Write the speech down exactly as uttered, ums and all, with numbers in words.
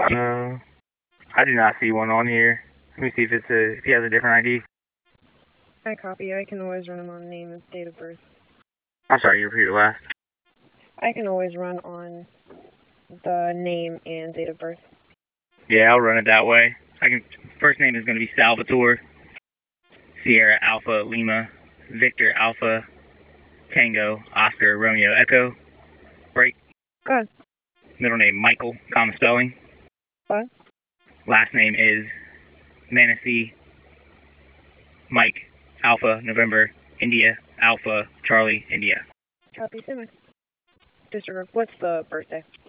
Uh, I do not see one on here. Let me see if it's a, if he has a different I D. I copy. I can always run him on name and date of birth. I'm sorry, you repeat the last. I can always run on the name and date of birth. Yeah, I'll run it that way. I can. First name is going to be Salvatore. Sierra Alpha Lima Victor Alpha Tango Oscar Romeo Echo. Break. Go ahead. Middle name Michael, common spelling. What? Last name is Manassi Mike Alpha November India Alpha Charlie India. Copy. Semi. Disregard. What's the birthday?